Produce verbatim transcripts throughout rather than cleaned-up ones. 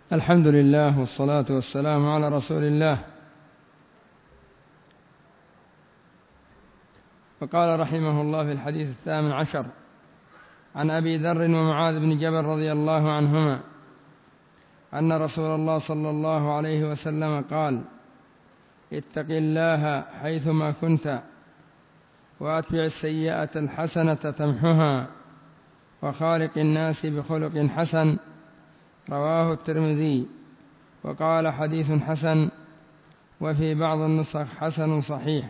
الحمد لله والصلاة والسلام على رسول الله. وقال رحمه الله في الحديث الثامن عشر عن أبي ذر ومعاذ بن جبل رضي الله عنهما أن رسول الله صلى الله عليه وسلم قال: اتق الله حيثما كنت وأتبع السيئة الحسنة تمحها وخالق الناس بخلق حسن. رواه الترمذي وقال حديث حسن، وفي بعض النسخ حسن صحيح.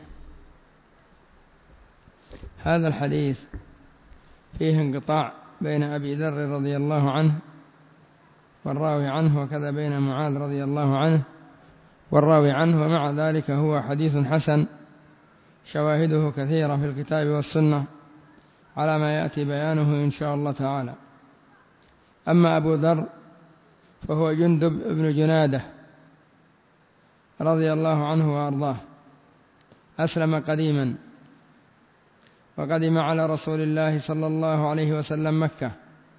هذا الحديث فيه انقطاع بين أبي ذر رضي الله عنه والراوي عنه، وكذا بين معاذ رضي الله عنه والراوي عنه، ومع ذلك هو حديث حسن شواهده كثيرة في الكتاب والسنة على ما يأتي بيانه إن شاء الله تعالى. أما أبو ذر فهو جندب بن جنادة رضي الله عنه وأرضاه، أسلم قديما وقدم على رسول الله صلى الله عليه وسلم مكة،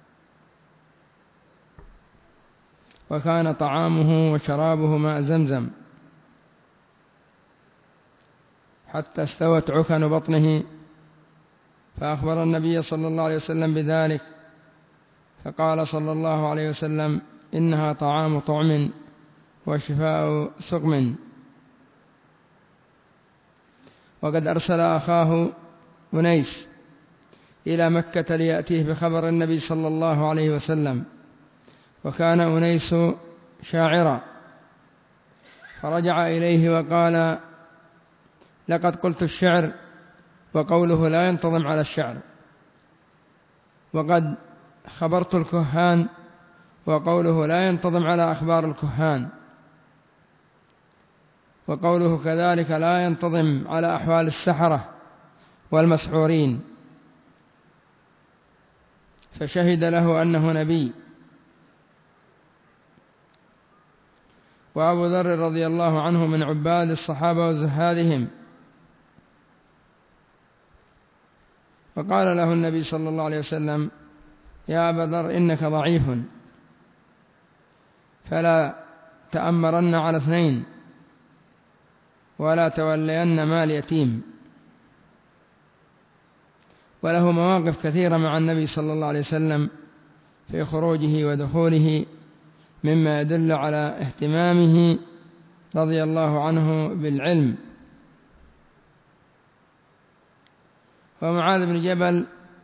وكان طعامه وشرابه ماء زمزم حتى استوت عكن بطنه، فأخبر النبي صلى الله عليه وسلم بذلك، فقال صلى الله عليه وسلم: إنها طعام طعم وشفاء سقم. وقد أرسل أخاه أنيس إلى مكة ليأتيه بخبر النبي صلى الله عليه وسلم، وكان أنيس شاعرا، فرجع إليه وقال: لقد قلت الشعر وقوله لا ينتظم على الشعر، وقد خبرت الكهان وقوله لا ينتظم على أخبار الكهان، وقوله كذلك لا ينتظم على أحوال السحرة والمسحورين، فشهد له أنه نبي. وأبو ذر رضي الله عنه من عباد الصحابة وزهادهم، فقال له النبي صلى الله عليه وسلم: يا أبا ذر إنك ضعيف، فلا تأمرن على اثنين ولا تولين مال يتيم. وله مواقف كثيرة مع النبي صلى الله عليه وسلم في خروجه ودخوله، مما يدل على اهتمامه رضي الله عنه بالعلم. ومعاذ بن جبل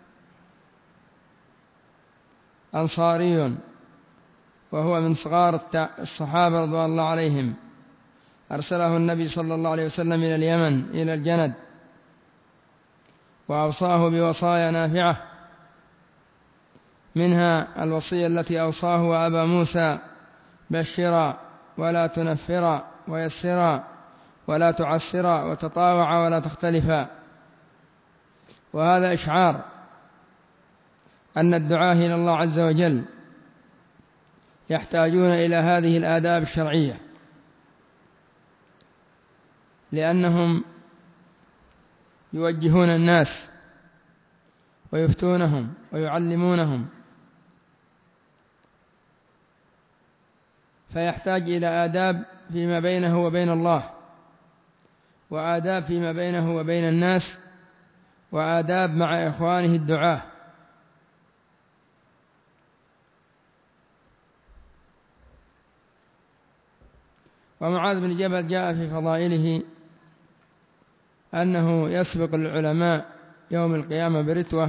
أنصاري، وهو من صغار الصحابة رضي الله عليهم، أرسله النبي صلى الله عليه وسلم إلى اليمن إلى الجند، وأوصاه بوصايا نافعة، منها الوصية التي أوصاه وأبا موسى: بشرا ولا تنفرا ويسرا ولا تعسرا وتطاوعا ولا تختلفا. وهذا إشعار أن الدعاة إلى الله عز وجل يحتاجون إلى هذه الآداب الشرعية، لأنهم يوجهون الناس ويفتونهم ويعلمونهم، فيحتاج إلى آداب فيما بينه وبين الله، وآداب فيما بينه وبين الناس، وآداب مع إخوانه الدعاة. ومعاذ بن جبل جاء في فضائله أنه يسبق العلماء يوم القيامة برتوة،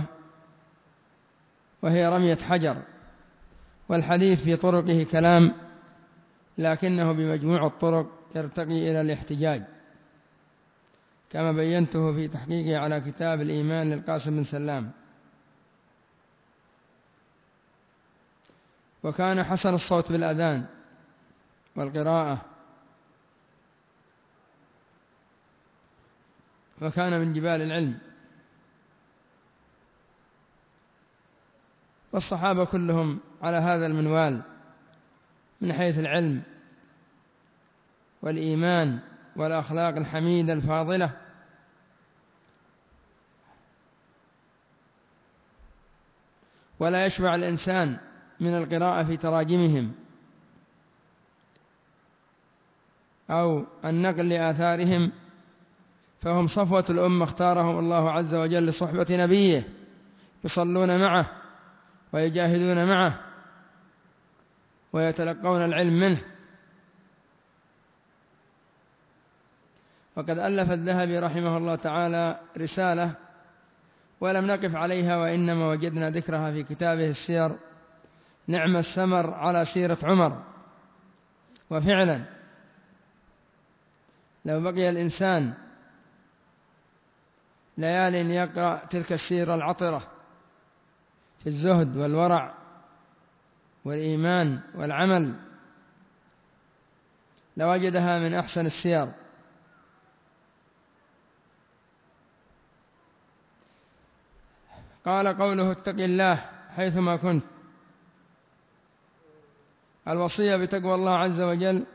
وهي رمية حجر. والحديث في طرقه كلام، لكنه بمجموع الطرق يرتقي إلى الاحتجاج، كما بينته في تحقيقه على كتاب الإيمان للقاسم بن سلام. وكان حسن الصوت بالأذان والقراءة، وكان من جبال العلم. والصحابة كلهم على هذا المنوال من حيث العلم والإيمان والأخلاق الحميدة الفاضلة. ولا يشبع الإنسان من القراءة في تراجمهم أو النقل لآثارهم، فهم صفوة الأمة اختارهم الله عز وجل لصحبة نبيه، يصلون معه ويجاهدون معه ويتلقون العلم منه. وقد ألف الذهبي رحمه الله تعالى رسالة ولم نقف عليها، وإنما وجدنا ذكرها في كتابه السير، نعم الثمر على سيرة عمر. وفعلا لو بقي الإنسان ليال يقرأ تلك السيرة العطرة في الزهد والورع والإيمان والعمل لوجدها من أحسن السير. قال قوله اتق الله حيثما كنت، الوصية بتقوى الله عز وجل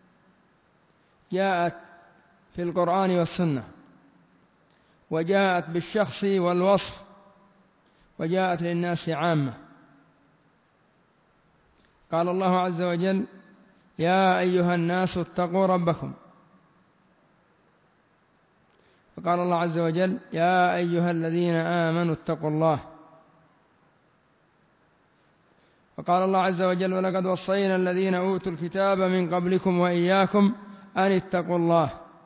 جاءت في القرآن والسنة، وجاءت بالشخص والوصف، وجاءت للناس عامة. قال الله عز وجل يا أيها الناس اتقوا ربكم، وقال الله عز وجل يا أيها الذين آمنوا اتقوا الله، وقال الله عز وجل ولقد وصينا الذين أوتوا الكتاب من قبلكم وإياكم أن اتقوا الله.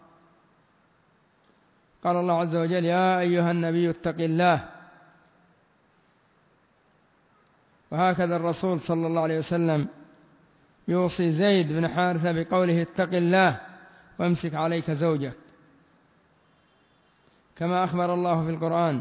قال الله عز وجل يا أيها النبي اتق الله. وهكذا الرسول صلى الله عليه وسلم يوصي زيد بن حارثة بقوله اتق الله وامسك عليك زوجك، كما أخبر الله في القرآن.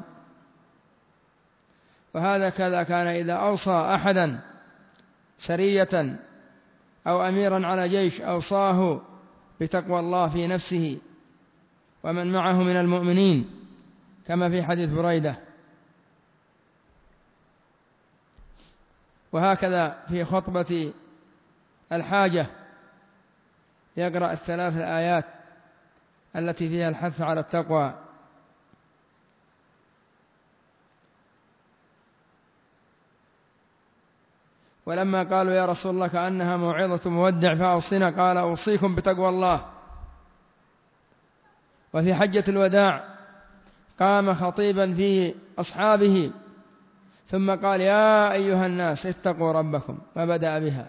وهذا كذا كان إذا أوصى أحدا سرية أو أميرا على جيش أوصاه بتقوى الله في نفسه ومن معه من المؤمنين، كما في حديث بريدة. وهكذا في خطبة الحاجة يقرأ الثلاث الآيات التي فيها الحث على التقوى. ولما قالوا يا رسول الله كأنها موعظة مودع فأوصنا، قال أوصيكم بتقوى الله. وفي حجة الوداع قام خطيبا في أصحابه ثم قال يا أيها الناس اتقوا ربكم، وبدأ بها.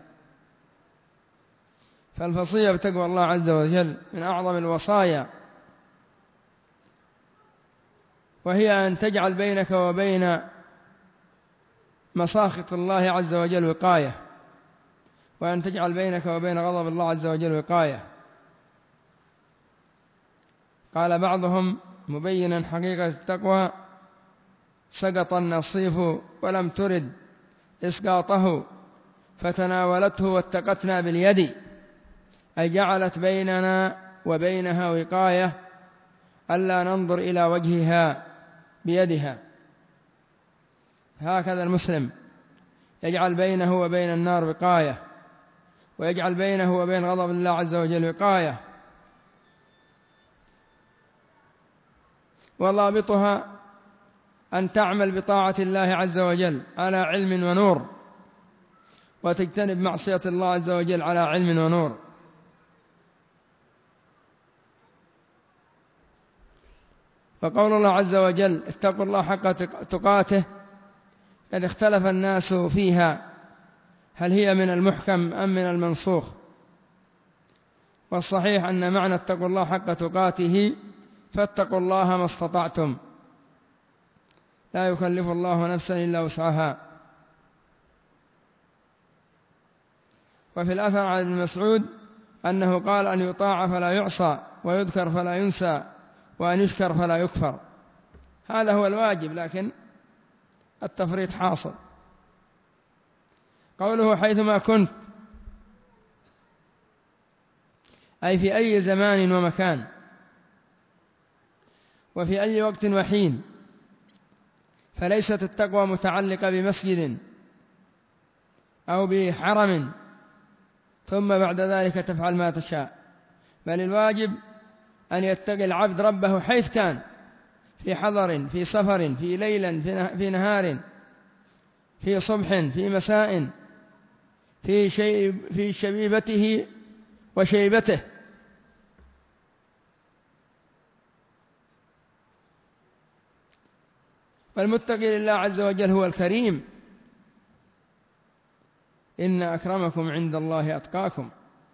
فالوصية بتقوى الله عز وجل من أعظم الوصايا، وهي أن تجعل بينك وبين مساخط الله عز وجل وقاية، وأن تجعل بينك وبين غضب الله عز وجل وقاية. قال بعضهم مبينا حقيقة التقوى سقط النصيف ولم ترد إسقاطه فتناولته واتقتنا باليد، أي جعلت بيننا وبينها وقاية ألا ننظر إلى وجهها بيدها. هكذا المسلم يجعل بينه وبين النار وقاية، ويجعل بينه وبين غضب الله عز وجل وقاية. وضابطها أن تعمل بطاعة الله عز وجل على علم ونور، وتجتنب معصية الله عز وجل على علم ونور. فقول الله عز وجل اتقوا الله حق تقاته قد اختلف الناس فيها، هل هي من المحكم أم من المنسوخ؟ والصحيح أن معنى اتقوا الله حق تقاته فاتقوا الله ما استطعتم، لا يكلف الله نفسا إلا وسعها. وفي الأثر عن ابن مسعود أنه قال أن يطاع فلا يعصى، ويذكر فلا ينسى، وأن يشكر فلا يكفر. هذا هو الواجب، لكن التفريط حاصل. قوله حيثما كنت، أي في أي زمان ومكان، وفي أي وقت وحين. فليست التقوى متعلقة بمسجد أو بحرم ثم بعد ذلك تفعل ما تشاء، بل الواجب أن يتقي العبد ربه حيث كان، في حضر، في سفر، في ليل، في نهار، في صبح، في مساء، في شيء، في شبيبته وشيبته، والمتقي لله عز وجل هو الكريم. إن أكرمكم عند الله أتقاكم،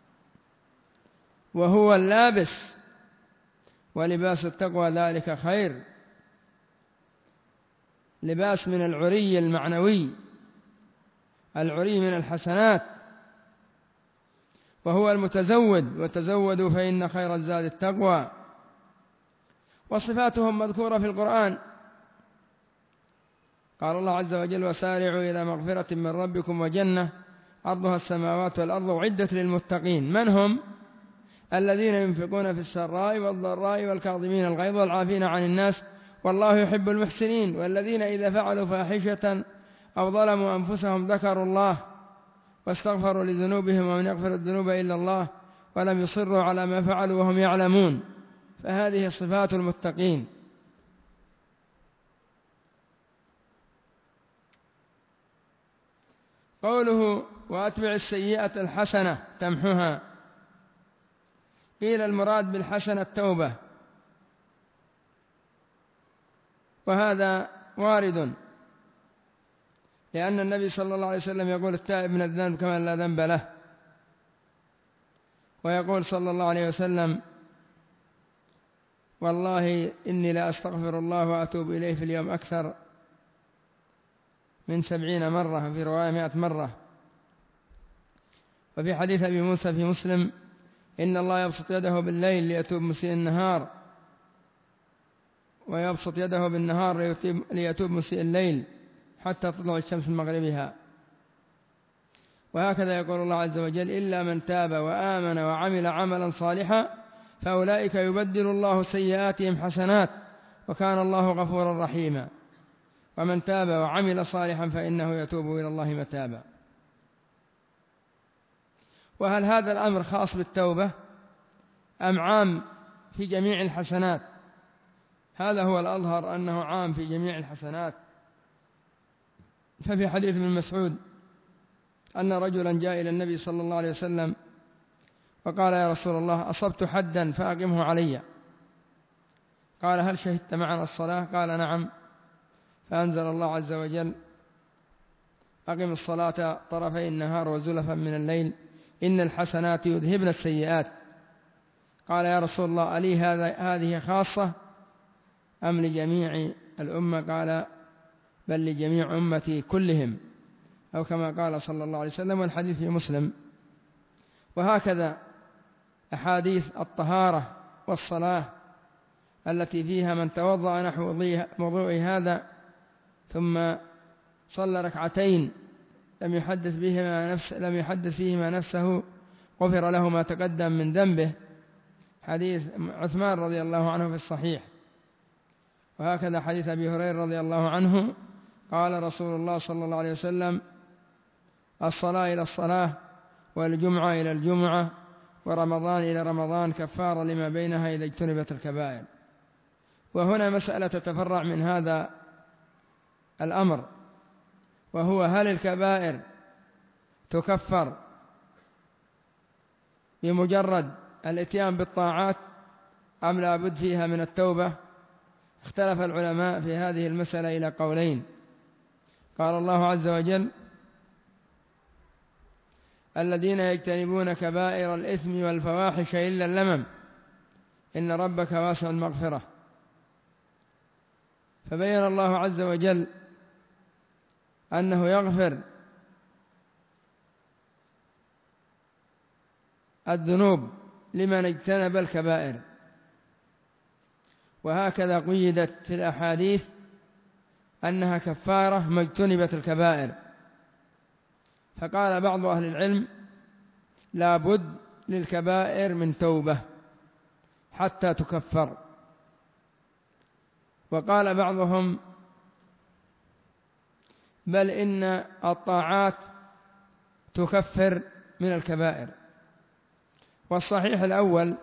وهو اللابس، ولباس التقوى ذلك خير، لباس من العري المعنوي، العري من الحسنات، وهو المتزود، وتزودوا فإن خير الزاد التقوى. وصفاتهم مذكورة في القرآن، قال الله عز وجل: وسارعوا إلى مغفرة من ربكم وجنة عرضها السماوات والأرض أعدت للمتقين. من هم؟ الذين ينفقون في السراء والضراء والكاظمين الغيظ والعافين عن الناس والله يحب المحسنين. والذين إذا فعلوا فاحشة أو ظلموا أنفسهم ذكروا الله واستغفروا لذنوبهم ومن يغفر الذنوب إلا الله ولم يصروا على ما فعلوا وهم يعلمون. فهذه صفات المتقين. قوله: وأتبع السيئة الحسنة تمحها، قيل المراد بالحسنة التوبة، وهذا وارد، لأن النبي صلى الله عليه وسلم يقول: التائب من الذنب كمن لا ذنب له. ويقول صلى الله عليه وسلم: والله إني لا أستغفر الله وأتوب إليه في اليوم أكثر من سبعين مرة، في رواية مئة مرة. وفي حديث أبي موسى في مسلم: إن الله يبسط يده بالليل ليتوب مسيء النهار، ويبسط يده بالنهار ليتوب مسيء الليل حتى تطلع الشمس من مغربها. وهكذا يقول الله عز وجل: إلا من تاب وآمن وعمل عملا صالحا فأولئك يبدل الله سيئاتهم حسنات وكان الله غفورا رحيما. ومن تاب وعمل صالحا فإنه يتوب إلى الله متابا. وهل هذا الأمر خاص بالتوبة أم عام في جميع الحسنات؟ هذا هو الأظهر، أنه عام في جميع الحسنات. ففي حديث ابن مسعود أن رجلا جاء إلى النبي صلى الله عليه وسلم وقال: يا رسول الله، أصبت حدا فأقمه علي. قال: هل شهدت معنا الصلاة؟ قال: نعم. فأنزل الله عز وجل: أقم الصلاة طرفي النهار وزلفا من الليل إن الحسنات يذهبن السيئات. قال: يا رسول الله، ألي هذه خاصة أم لجميع الأمة؟ قال: بل لجميع أمتي كلهم، أو كما قال صلى الله عليه وسلم. والحديث في مسلم. وهكذا أحاديث الطهارة والصلاة التي فيها من توضأ نحو وضوء هذا ثم صلى ركعتين لم يحدث بهما نفس لم يحدث فيهما نفسه غفر له ما تقدم من ذنبه، حديث عثمان رضي الله عنه في الصحيح. وهكذا حديث أبي هريرة رضي الله عنه قال رسول الله صلى الله عليه وسلم: الصلاة إلى الصلاة والجمعة إلى الجمعة ورمضان إلى رمضان كفارة لما بينها إذا اجتنبت الكبائر. وهنا مسألة تتفرع من هذا الأمر، وهو: هل الكبائر تكفر بمجرد الاتيان بالطاعات أم لا بد فيها من التوبة؟ اختلف العلماء في هذه المسألة إلى قولين. قال الله عز وجل: الذين يجتنبون كبائر الإثم والفواحش إلا اللمم إن ربك واسع المغفرة. فبين الله عز وجل أنه يغفر الذنوب لمن اجتنب الكبائر. وهكذا قيدت في الأحاديث أنها كفارة ما اجتنبت الكبائر. فقال بعض أهل العلم: لا بد للكبائر من توبة حتى تكفر. وقال بعضهم: بل إن الطاعات تكفر من الكبائر. والصحيح الأول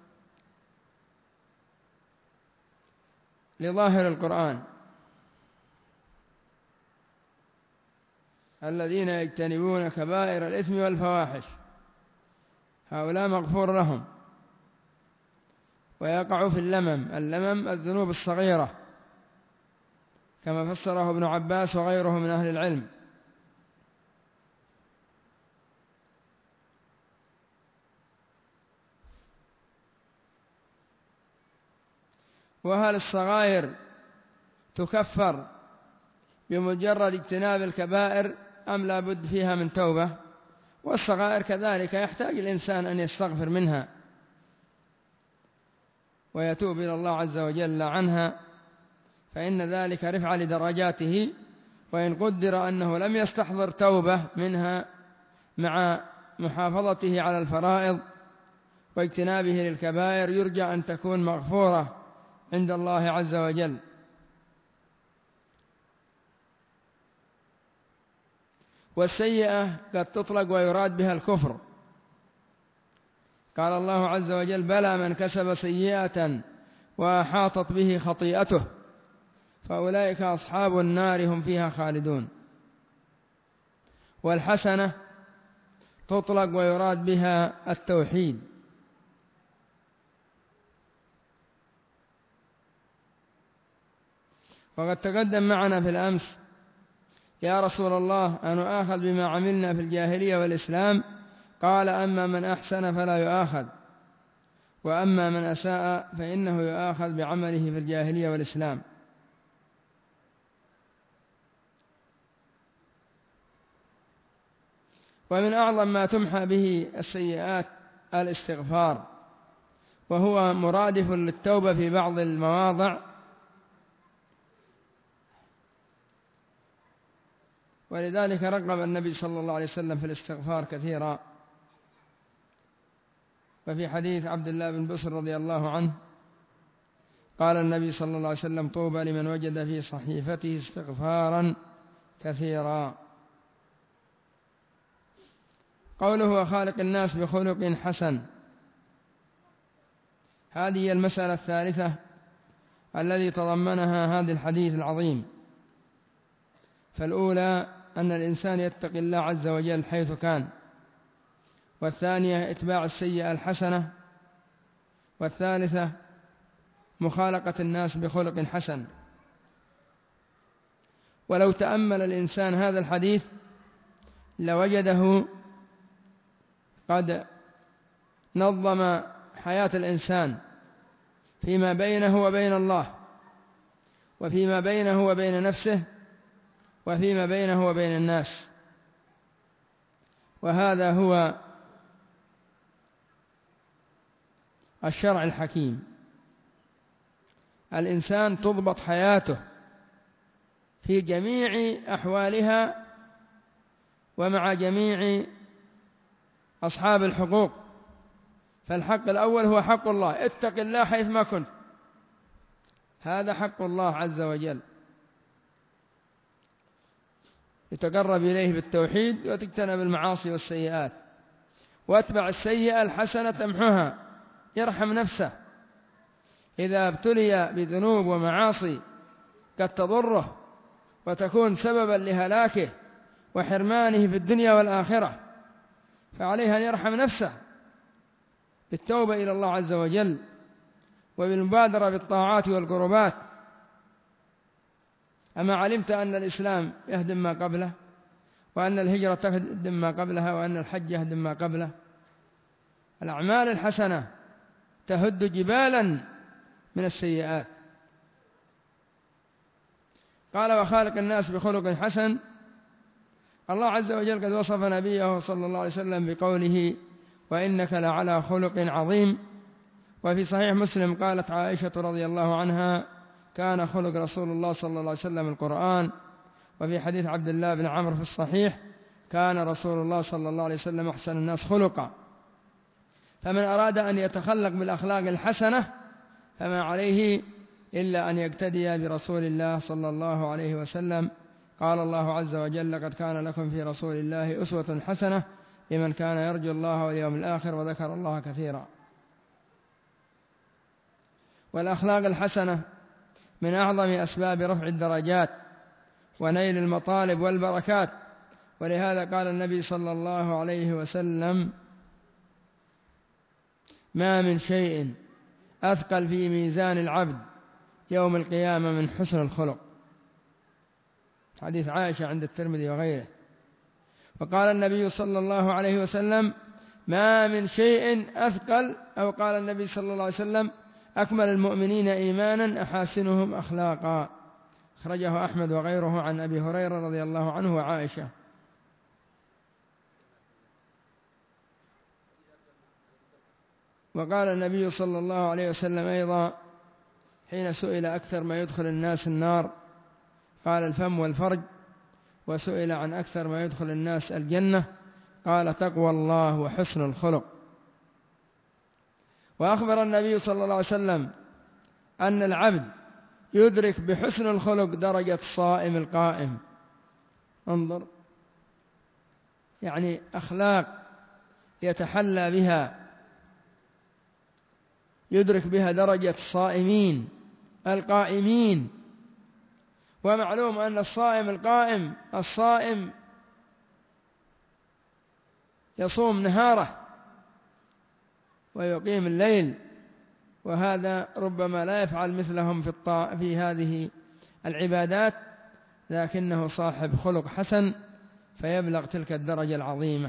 لظاهر القرآن: الذين يجتنبون كبائر الإثم والفواحش هؤلاء مغفور لهم. ويقع في اللمم، اللمم الذنوب الصغيرة، كما فسره ابن عباس وغيره من أهل العلم. وهل الصغائر تكفر بمجرد اجتناب الكبائر أم لا بد فيها من توبة؟ والصغائر كذلك يحتاج الإنسان أن يستغفر منها ويتوب إلى الله عز وجل عنها، فإن ذلك رفع لدرجاته، وإن قدر أنه لم يستحضر توبة منها مع محافظته على الفرائض واجتنابه للكبائر يرجى أن تكون مغفورة عند الله عز وجل. والسيئة قد تطلق ويراد بها الكفر، قال الله عز وجل: بلى من كسب سيئة وأحاطت به خطيئته فأولئك أصحاب النار هم فيها خالدون. والحسنة تطلق ويراد بها التوحيد، وقد تقدم معنا في الأمس: يا رسول الله أنؤاخذ بما عملنا في الجاهلية والإسلام؟ قال: أما من أحسن فلا يؤاخذ، وأما من أساء فإنه يؤاخذ بعمله في الجاهلية والإسلام. ومن أعظم ما تمحى به السيئات الاستغفار، وهو مرادف للتوبة في بعض المواضع، ولذلك رغب النبي صلى الله عليه وسلم في الاستغفار كثيرا. وفي حديث عبد الله بن بسر رضي الله عنه قال النبي صلى الله عليه وسلم: طوبى لمن وجد في صحيفته استغفارا كثيرا. قوله: وخالق الناس بخلق حسن، هذه هي المسألة الثالثة الذي تضمنها هذا الحديث العظيم. فالأولى أن الإنسان يتقي الله عز وجل حيث كان، والثانية إتباع السيئة الحسنة، والثالثة مخالقة الناس بخلق حسن. ولو تأمل الإنسان هذا الحديث لوجده قد نظم حياة الإنسان فيما بينه وبين الله، وفيما بينه وبين نفسه، وفيما بينه وبين الناس. وهذا هو الشرع الحكيم. الإنسان تضبط حياته في جميع أحوالها ومع جميع أصحاب الحقوق. فالحق الأول هو حق الله: اتق الله حيث ما كنت، هذا حق الله عز وجل، يتقرب إليه بالتوحيد وتجتنب المعاصي والسيئات. واتبع السيئة الحسنة تمحها، يرحم نفسه إذا ابتلي بذنوب ومعاصي قد تضره وتكون سببا لهلاكه وحرمانه في الدنيا والآخرة، فعليه أن يرحم نفسه بالتوبة إلى الله عز وجل وبالمبادرة بالطاعات والقربات. أما علمت أن الإسلام يهدم ما قبله، وأن الهجرة تهدم ما قبلها، وأن الحج يهدم ما قبله؟ الأعمال الحسنة تهد جبالا من السيئات. قال: وخالق الناس بخلق حسن. الله عز وجل قد وصف نبيه صلى الله عليه وسلم بقوله: وإنك لعلى خلق عظيم. وفي صحيح مسلم قالت عائشة رضي الله عنها: كان خلق رسول الله صلى الله عليه وسلم القرآن. وفي حديث عبد الله بن عمرو في الصحيح: كان رسول الله صلى الله عليه وسلم أحسن الناس خلقا. فمن أراد أن يتخلق بالأخلاق الحسنة فما عليه إلا أن يقتدي برسول الله صلى الله عليه وسلم. قال الله عز وجل: قد كان لكم في رسول الله أسوة حسنة لمن كان يرجو الله واليوم الآخر وذكر الله كثيرا. والأخلاق الحسنة من أعظم أسباب رفع الدرجات ونيل المطالب والبركات. ولهذا قال النبي صلى الله عليه وسلم: ما من شيء أثقل في ميزان العبد يوم القيامة من حسن الخلق. حديث عائشة عند الترمذي وغيره. وقال النبي صلى الله عليه وسلم: ما من شيء أثقل، أو قال النبي صلى الله عليه وسلم: أكمل المؤمنين إيمانا أحاسنهم أخلاقا. أخرجه أحمد وغيره عن أبي هريرة رضي الله عنه وعائشة. وقال النبي صلى الله عليه وسلم أيضا حين سئل أكثر ما يدخل الناس النار قال: الفم والفرج. وسئل عن أكثر ما يدخل الناس الجنة قال: تقوى الله وحسن الخلق. وأخبر النبي صلى الله عليه وسلم أن العبد يدرك بحسن الخلق درجة الصائم القائم. انظر، يعني أخلاق يتحلى بها يدرك بها درجة الصائمين القائمين. ومعلوم أن الصائم القائم الصائم يصوم نهاره ويقيم الليل، وهذا ربما لا يفعل مثلهم في, الطاع في هذه العبادات، لكنه صاحب خلق حسن فيبلغ تلك الدرجة العظيمة.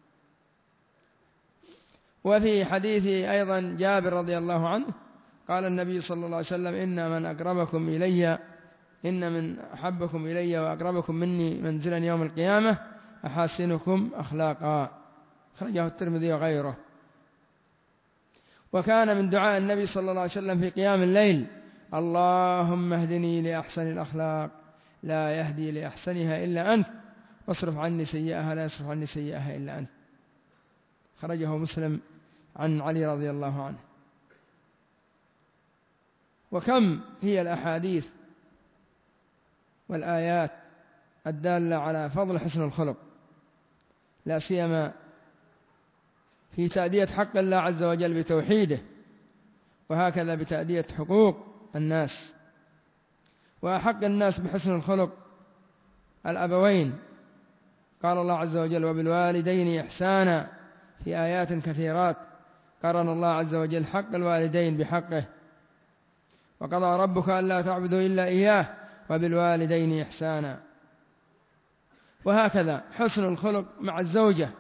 وفي حديث أيضا جابر رضي الله عنه قال النبي صلى الله عليه وسلم: إن من أقربكم إلي إن من أحبكم إلي وأقربكم مني منزلا يوم القيامة أحاسنكم أخلاقا. خرجه الترمذي وغيره. وكان من دعاء النبي صلى الله عليه وسلم في قيام الليل: اللهم اهدني لأحسن الأخلاق لا يهدي لأحسنها إلا أنت، واصرف عني سيئها لا يصرف عني سيئها إلا أنت. خرجه مسلم عن علي رضي الله عنه. وكم هي الأحاديث والآيات الدالة على فضل حسن الخلق، لا سيما في تأدية حق الله عز وجل بتوحيده، وهكذا بتأدية حقوق الناس. وأحق الناس بحسن الخلق الأبوين. قال الله عز وجل: وبالوالدين إحسانا، في آيات كثيرات قرن الله عز وجل حق الوالدين بحقه: وقضى ربك ألا تعبدوا إلا إياه وبالوالدين إحسانا. وهكذا حسن الخلق مع الزوجة،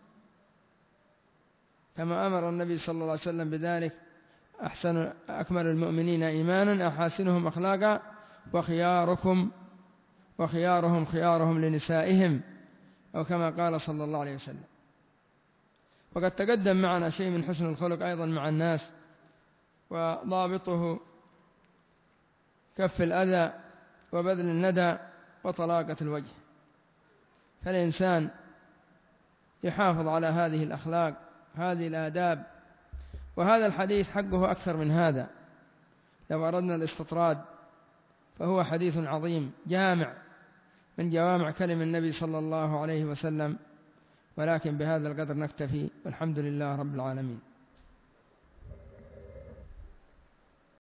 كما أمر النبي صلى الله عليه وسلم بذلك: أحسن أكمل المؤمنين إيمانا أحاسنهم أخلاقا وخياركم وخيارهم خيارهم لنسائهم، أو كما قال صلى الله عليه وسلم. وقد تقدم معنا شيء من حسن الخلق أيضا مع الناس، وضابطه كف الأذى وبذل الندى وطلاقة الوجه. فالإنسان يحافظ على هذه الأخلاق، هذه الآداب. وهذا الحديث حقه أكثر من هذا، لو أردنا الاستطراد فهو حديث عظيم جامع من جوامع كلم النبي صلى الله عليه وسلم. ولكن بهذا القدر نكتفي، والحمد لله رب العالمين.